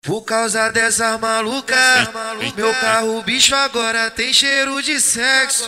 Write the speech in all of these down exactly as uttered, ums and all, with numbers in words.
Por causa dessas malucas, meu carro bicho agora tem cheiro de sexo.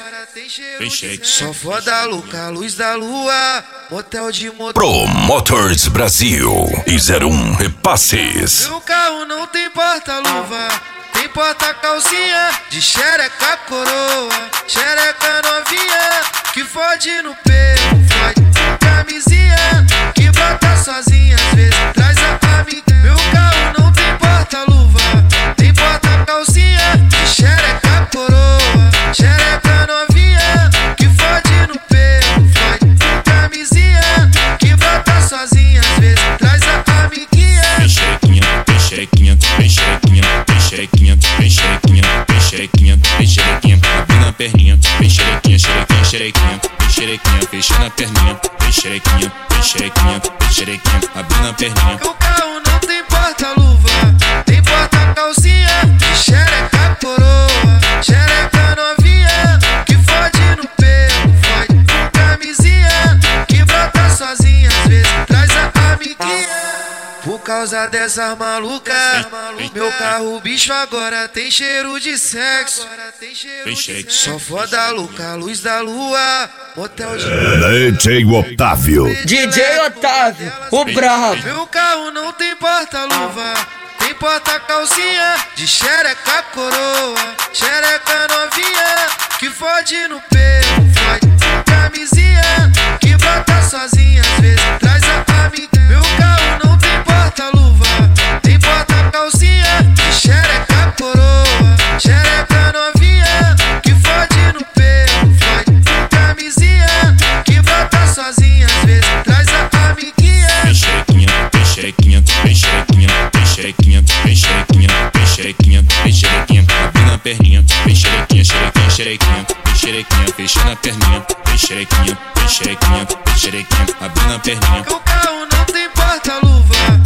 Só foda louca, luz da lua, motel de motor. Pro Motors Brasil e zero um Repasses. Meu carro não tem porta-luva, tem porta-calcinha de xereca coroa, xereca novinha que fode no pelo, fode com camisinha que bota sozinha, às vezes traz a amiga. Meu carro não tem porta-luva, tem porta-calcinha de xereca coroa, xereca novinha que fode no pelo, fode com camisinha que bota sozinha, às vezes traz a amiguinha. Vem xerequinha, vem xerequinha, vem xerequinha, vem xerequinha, vem xerequinha, vem xerequinha, vem xerequinha, abrindo a perninha, vem xerequinha, xerequinha, xerequinha, vem xerequinha, fechando a perninha, vem xerequinha, vem xerequinha, vem xerequinha, abrindo a perninha. Meu carro não tem porta-luva, tem porta-calcinha de xereca coroa, xereca novinha que fode no pelo, fode com camisinha que brota sozinha, às vezes traz a amiguinha. Por causa dessas malucas, meu carro bicho agora tem cheiro de sexo. Só foda louca, luz da lua, motel de D J Otávio. D J Otávio, o brabo. Meu carro não tem porta-luva, tem porta-calcinha de xereca coroa, xereca novinha que fode no pelo, fode com camisinha que brota sozinha, às vezes traz a amiga. Meu carro não tem porta-luva, tem porta-calcinha de xereca coroa, xereca novinha que fode no pelo, fode com camisinha que brota sozinha, às vezes traz a amiguinha. Vem xerequinha, vem xerequinha, vem xerequinha, vem xerequinha, vem xerequinha, vem xerequinha, vem xerequinha, abrindo a perninha, vem xerequinha, xerequinha, xerequinha, vem xerequinha, fechando a perninha, vem xerequinha, vem xerequinha, vem xerequinha, abrindo a perninha. Meu carro não tem porta-luva,